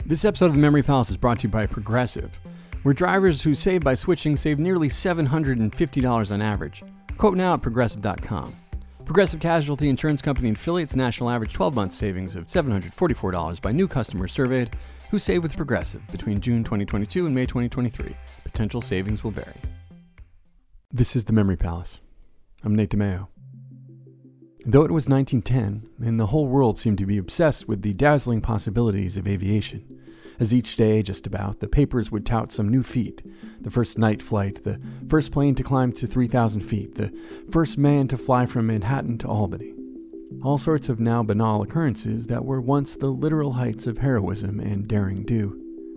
This episode of the Memory Palace is brought to you by Progressive, where drivers who save by switching save nearly $750 on average. Quote now at Progressive.com. Progressive Casualty Insurance Company and affiliates national average 12-month savings of $744 by new customers surveyed who save with Progressive between June 2022 and May 2023. Potential savings will vary. This is the Memory Palace. I'm Nate DeMeo. Though it was 1910, and the whole world seemed to be obsessed with the dazzling possibilities of aviation, as each day, just about, the papers would tout some new feat: the first night flight, the first plane to climb to 3,000 feet, the first man to fly from Manhattan to Albany. All sorts of now banal occurrences that were once the literal heights of heroism and daring do.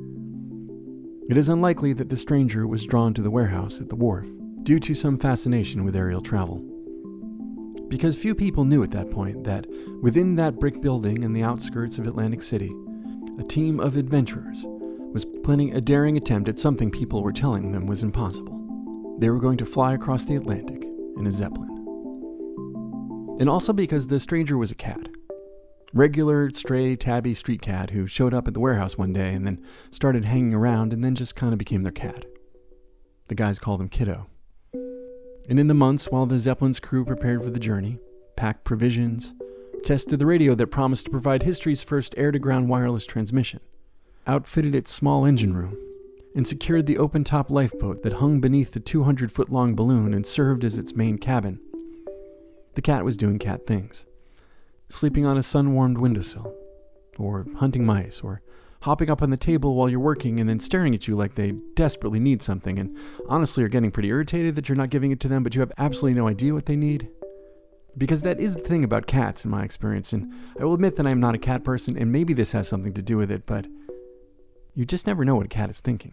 It is unlikely that the stranger was drawn to the warehouse at the wharf due to some fascination with aerial travel. Because few people knew at that point that within that brick building in the outskirts of Atlantic City, a team of adventurers was planning a daring attempt at something people were telling them was impossible. They were going to fly across the Atlantic in a Zeppelin. And also because the stranger was a cat. Regular, stray, tabby street cat who showed up at the warehouse one day and then started hanging around and then just kind of became their cat. The guys called him Kiddo. And in the months while the Zeppelin's crew prepared for the journey, packed provisions, tested the radio that promised to provide history's first air-to-ground wireless transmission, outfitted its small engine room, and secured the open-top lifeboat that hung beneath the 200-foot-long balloon and served as its main cabin, the cat was doing cat things. Sleeping on a sun-warmed windowsill, or hunting mice, or hopping up on the table while you're working and then staring at you like they desperately need something and honestly are getting pretty irritated that you're not giving it to them, but you have absolutely no idea what they need. Because that is the thing about cats in my experience, and I will admit that I am not a cat person, and maybe this has something to do with it, but you just never know what a cat is thinking.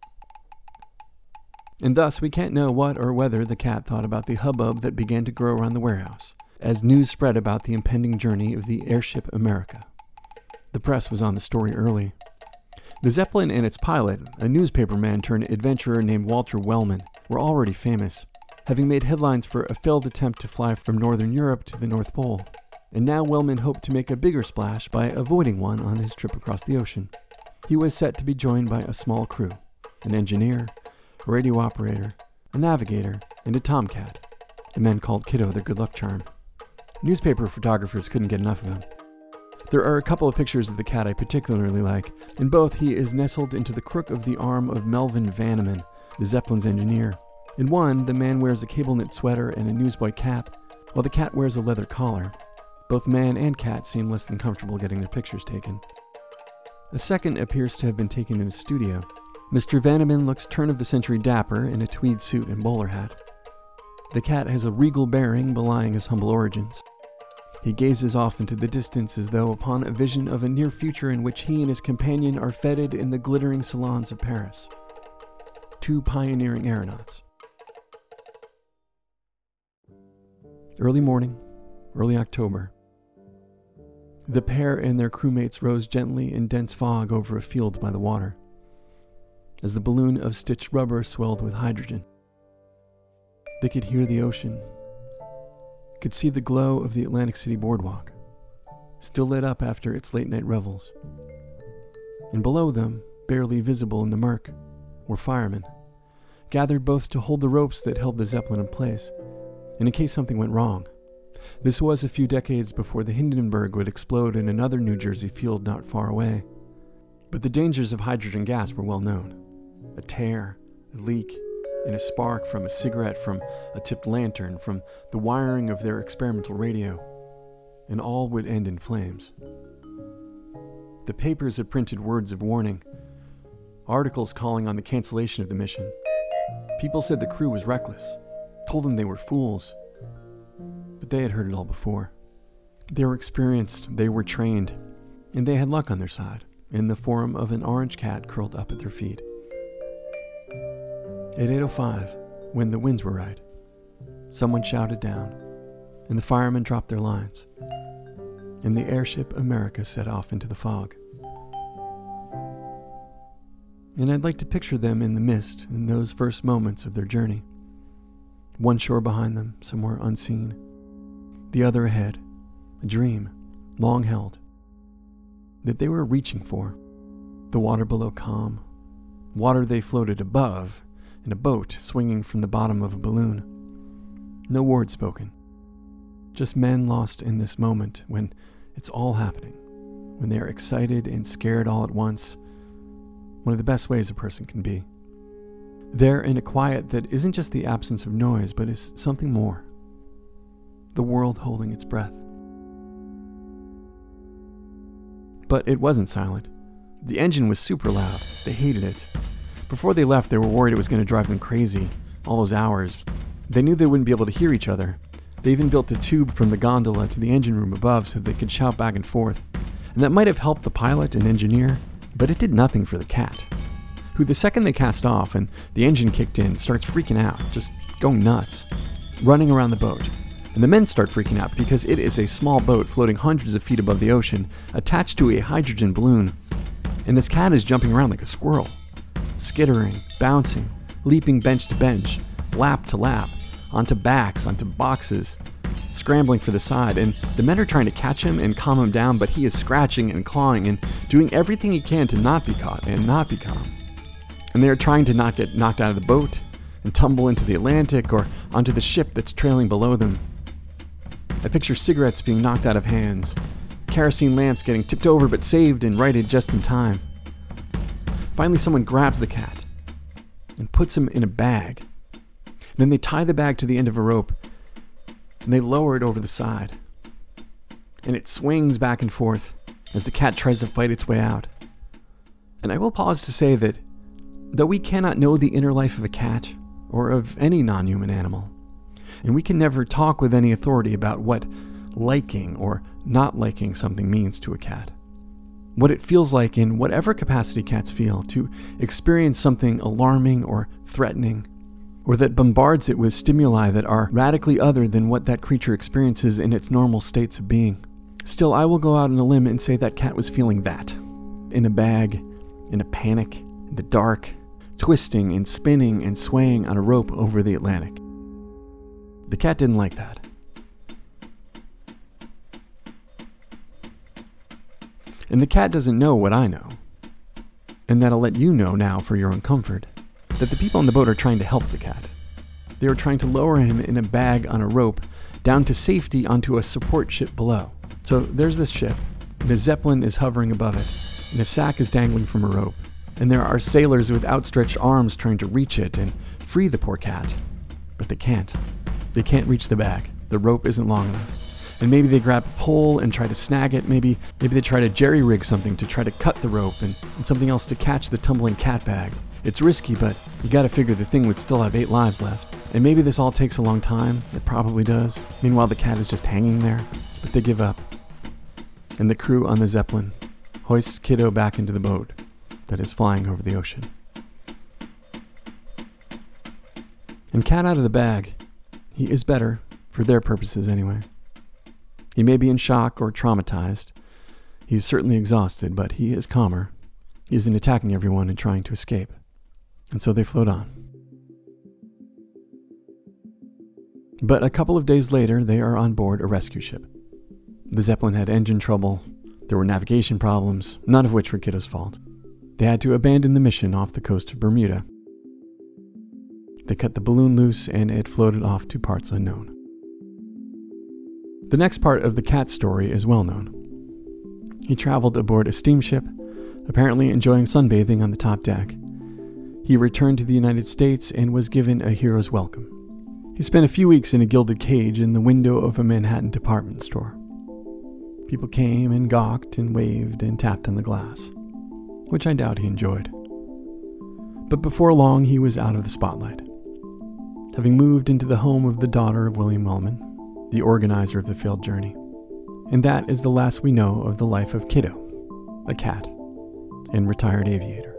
And thus, we can't know what or whether the cat thought about the hubbub that began to grow around the warehouse as news spread about the impending journey of the airship America. The press was on the story early. The Zeppelin and its pilot, a newspaperman turned adventurer named Walter Wellman, were already famous, having made headlines for a failed attempt to fly from Northern Europe to the North Pole. And now Wellman hoped to make a bigger splash by avoiding one on his trip across the ocean. He was set to be joined by a small crew, an engineer, a radio operator, a navigator, and a tomcat. The men called Kiddo their good luck charm. Newspaper photographers couldn't get enough of him. There are a couple of pictures of the cat I particularly like. In both, he is nestled into the crook of the arm of Melvin Vanneman, the Zeppelin's engineer. In one, the man wears a cable-knit sweater and a newsboy cap, while the cat wears a leather collar. Both man and cat seem less than comfortable getting their pictures taken. A second appears to have been taken in a studio. Mr. Vanneman looks turn-of-the-century dapper in a tweed suit and bowler hat. The cat has a regal bearing belying his humble origins. He gazes off into the distance as though upon a vision of a near future in which he and his companion are feted in the glittering salons of Paris. Two pioneering aeronauts. Early morning, early October. The pair and their crewmates rose gently in dense fog over a field by the water, as the balloon of stitched rubber swelled with hydrogen. They could hear the ocean, could see the glow of the Atlantic City boardwalk, still lit up after its late-night revels. And below them, barely visible in the murk, were firemen, gathered both to hold the ropes that held the Zeppelin in place, and in case something went wrong. This was a few decades before the Hindenburg would explode in another New Jersey field not far away. But the dangers of hydrogen gas were well known. A tear, a leak, and a spark from a cigarette, from a tipped lantern, from the wiring of their experimental radio, and all would end in flames. The papers had printed words of warning, articles calling on the cancellation of the mission. People said the crew was reckless, told them they were fools, but they had heard it all before. They were experienced, they were trained, and they had luck on their side, in the form of an orange cat curled up at their feet. At 8:05, when the winds were right, someone shouted down, and the firemen dropped their lines, and the airship America set off into the fog. And I'd like to picture them in the mist in those first moments of their journey. One shore behind them, somewhere unseen. The other ahead, a dream, long held, that they were reaching for, The water below calm. Water they floated above, in a boat swinging from the bottom of a balloon. No word spoken. Just men lost in this moment when it's all happening, when they are excited and scared all at once. One of the best ways a person can be. There in a quiet that isn't just the absence of noise, but is something more. The world holding its breath. But it wasn't silent. The engine was super loud. They hated it. Before they left, they were worried it was going to drive them crazy. All those hours. They knew they wouldn't be able to hear each other. They even built a tube from the gondola to the engine room above so they could shout back and forth. And that might have helped the pilot and engineer, but it did nothing for the cat, who the second they cast off and the engine kicked in starts freaking out, just going nuts, running around the boat. And the men start freaking out because it is a small boat floating hundreds of feet above the ocean, attached to a hydrogen balloon. And this cat is jumping around like a squirrel, skittering, bouncing, leaping bench to bench, lap to lap, onto backs, onto boxes, scrambling for the side. And the men are trying to catch him and calm him down, but he is scratching and clawing and doing everything he can to not be caught and not be calm. And they are trying to not get knocked out of the boat and tumble into the Atlantic or onto the ship that's trailing below them. I picture cigarettes being knocked out of hands, kerosene lamps getting tipped over but saved and righted just in time. Finally, someone grabs the cat and puts him in a bag. Then they tie the bag to the end of a rope and they lower it over the side. And it swings back and forth as the cat tries to fight its way out. And I will pause to say that though we cannot know the inner life of a cat or of any non-human animal, and we can never talk with any authority about what liking or not liking something means to a cat, what it feels like in whatever capacity cats feel to experience something alarming or threatening, or that bombards it with stimuli that are radically other than what that creature experiences in its normal states of being. Still, I will go out on a limb and say that cat was feeling that. In a bag, in a panic, in the dark, twisting and spinning and swaying on a rope over the Atlantic. The cat didn't like that. And the cat doesn't know what I know. And that'll let you know now for your own comfort, that the people on the boat are trying to help the cat. They are trying to lower him in a bag on a rope down to safety onto a support ship below. So there's this ship, and a zeppelin is hovering above it, and a sack is dangling from a rope. And there are sailors with outstretched arms trying to reach it and free the poor cat. But they can't. They can't reach the bag. The rope isn't long enough. And maybe they grab a pole and try to snag it. Maybe they try to jerry-rig something to try to cut the rope and something else to catch the tumbling cat bag. It's risky, but you gotta figure the thing would still have 8 lives left. And maybe this all takes a long time. It probably does. Meanwhile, the cat is just hanging there. But they give up. And the crew on the Zeppelin hoists Kiddo back into the boat that is flying over the ocean. And cat out of the bag, he is better, for their purposes anyway. He may be in shock or traumatized. He's certainly exhausted, but he is calmer. He isn't attacking everyone and trying to escape. And so they float on. But a couple of days later, they are on board a rescue ship. The Zeppelin had engine trouble. There were navigation problems, none of which were Kiddo's fault. They had to abandon the mission off the coast of Bermuda. They cut the balloon loose and it floated off to parts unknown. The next part of the cat story is well known. He traveled aboard a steamship, apparently enjoying sunbathing on the top deck. He returned to the United States and was given a hero's welcome. He spent a few weeks in a gilded cage in the window of a Manhattan department store. People came and gawked and waved and tapped on the glass, which I doubt he enjoyed. But before long, he was out of the spotlight, having moved into the home of the daughter of William Wellman, the organizer of the failed journey. And that is the last we know of the life of Kiddo, a cat and retired aviator.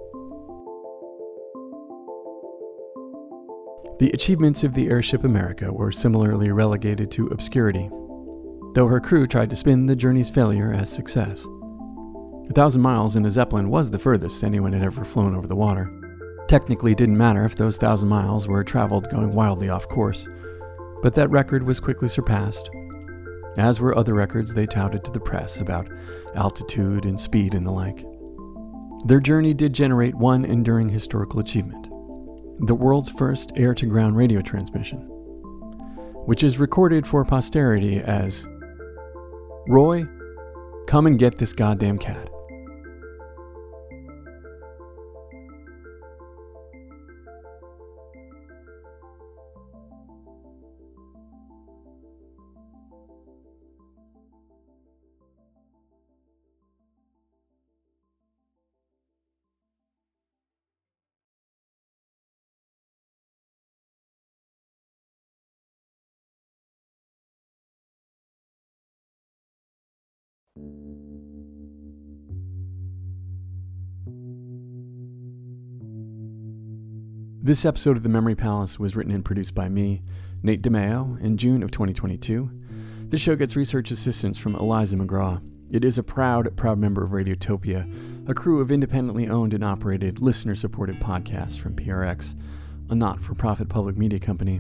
The achievements of the airship America were similarly relegated to obscurity, though her crew tried to spin the journey's failure as success. 1,000 miles in a Zeppelin was the furthest anyone had ever flown over the water. Technically, it didn't matter if those 1,000 miles were traveled going wildly off course, but that record was quickly surpassed, as were other records they touted to the press about altitude and speed and the like. Their journey did generate one enduring historical achievement: the world's first air-to-ground radio transmission, which is recorded for posterity as, "Roy, come and get this goddamn cat." This episode of The Memory Palace was written and produced by me, Nate DeMeo, in June of 2022. This show gets research assistance from Eliza McGraw. It is a proud member of Radiotopia, a crew of independently owned and operated, listener-supported podcasts from PRX, a not-for-profit public media company.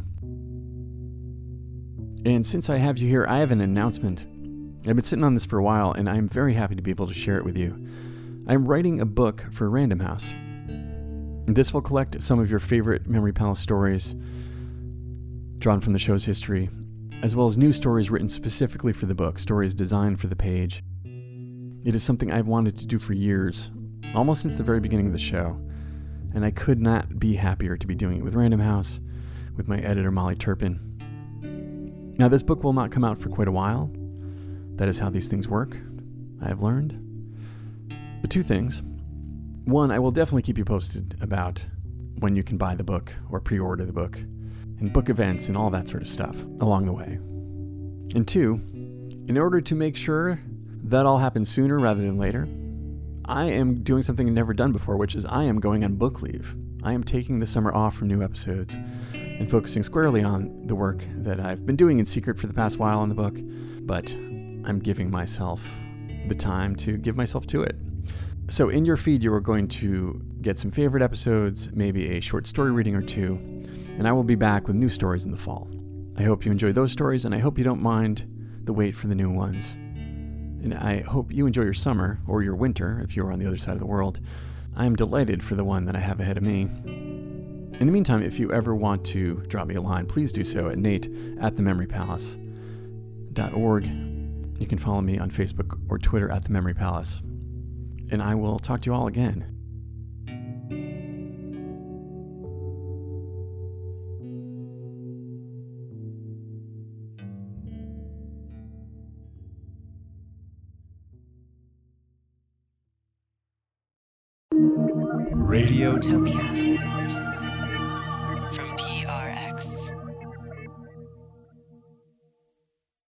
And since I have you here, I have an announcement. I've been sitting on this for a while, and I'm very happy to be able to share it with you. I'm writing a book for Random House. This will collect some of your favorite Memory Palace stories drawn from the show's history, as well as new stories written specifically for the book, stories designed for the page. It is something I've wanted to do for years, almost since the very beginning of the show, and I could not be happier to be doing it with Random House, with my editor Molly Turpin. Now, this book will not come out for quite a while. That is how these things work, I have learned. But two things. One, I will definitely keep you posted about when you can buy the book or pre-order the book, and book events and all that sort of stuff along the way. And two, in order to make sure that all happens sooner rather than later, I am doing something I've never done before, which is I am going on book leave. I am taking the summer off from new episodes and focusing squarely on the work that I've been doing in secret for the past while on the book, but I'm giving myself the time to give myself to it. So in your feed, you are going to get some favorite episodes, maybe a short story reading or two, and I will be back with new stories in the fall. I hope you enjoy those stories, and I hope you don't mind the wait for the new ones. And I hope you enjoy your summer, or your winter, if you're on the other side of the world. I am delighted for the one that I have ahead of me. In the meantime, if you ever want to drop me a line, please do so at nate@thememorypalace.org. You can follow me on Facebook or Twitter at The Memory Palace. And I will talk to you all again. Radiotopia.